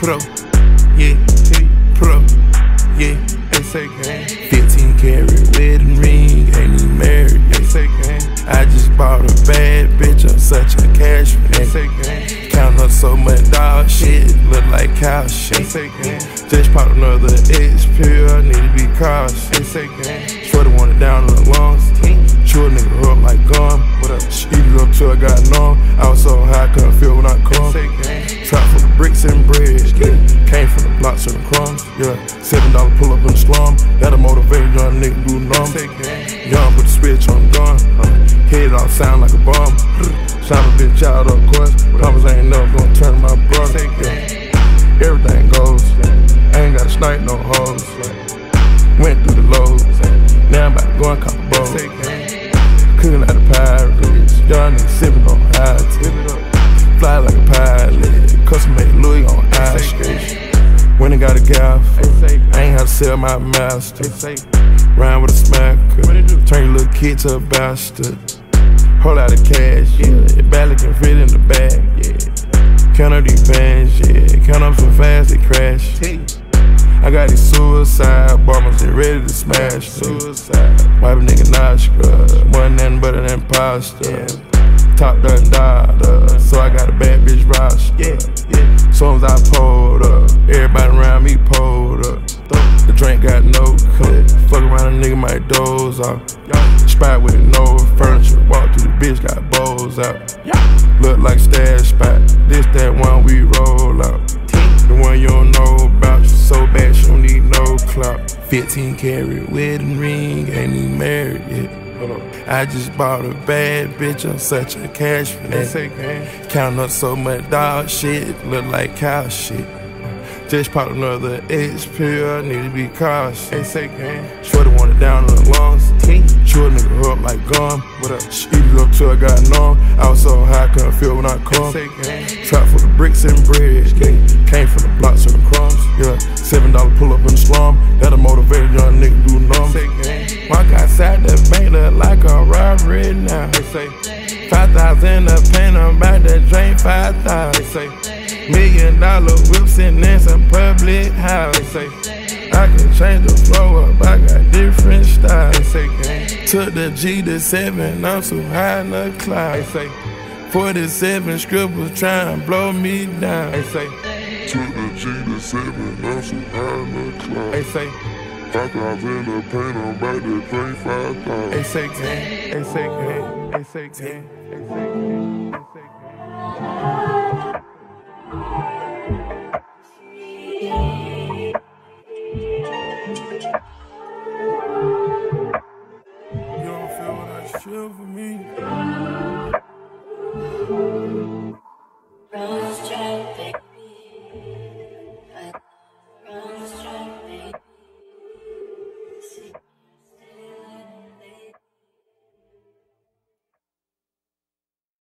pro, yeah, pro, yeah. They say gang. 15 karat wedding ring, ain't even married. They say gang. I just bought a bad bitch, I'm such a cash man. They say gang. Count up so much dog shit, look like cow shit. They say gang. Just popped another X pill, need to be cautious. They say gang. Shorty wanted down on the lungs. Chew a nigga up like gum. What up? Eat it up till I got numb. I was so high, I couldn't feel when I come. Trap for the bricks and bread. Came from the blocks and the crumbs. Yeah, $7 pull up in the slum. That'll motivate young nigga do numb. Young put the switch on the gun. Head off sound like a bomb. Sound a bitch out of course. Promise I ain't never gonna turn my brother. Yeah. Everything goes. I ain't gotta snipe no hoes. Went through the lows. Now I'm about to go and cop a bowl. Cooking out the pirates, young niggas sippin' on high tea. Fly like a pilot, custom made Louis on ice skate. When I got a gaff, I ain't had to sell my master. Rhyme with a smacker, turn your little kid to a bastard. Hold out the cash, yeah, it barely can fit in the bag, yeah. Count up these bands, yeah, count up so fast they crash. I got these suicide bombers, they ready to smash. Suicide. Wipe a nigga not scrub, wasn't nothing but an imposter. Yeah. Top done died, so I got a bad bitch roster. Yeah. Soon as I pulled up, everybody around me pulled up. The drink got no cut, fuck around a nigga might doze off. Spot with no furniture, walk through the bitch, got bowls out. Look like stash spot, this that one we roll out. The one you don't know about, she so bad she don't need no clout. 15 karat wedding ring, ain't even married yet. I just bought a bad bitch, I'm such a cash man. Count up so much dog shit, look like cow shit. Just popped another X pill, need to be cautious. Shorty wanted down on the lungs. Chew a nigga up like gum. What up? Eat it up till I got numb. I was so high, I couldn't feel when I come. Trap for the bricks and bread. Came from the blocks and the crumbs. Yeah, $7 pull up in the slum. That'll motivate a young nigga do numb. Walk outside the bank look like a robbery now. 5,000 a paint, I'm about to drain 5,000. $1 million whips and then some public house. I can change the flow up, I got different styles. Took the G to 7, I'm so high in the cloud. 47 scribbles trying to blow me down. Took the G to 7, I'm so high in the cloud. 5,000 in the paint, I'm about to drink 5,000. They say gang, they say gang, they say gang, they say gang, they say gang. You don't feel what I feel for me.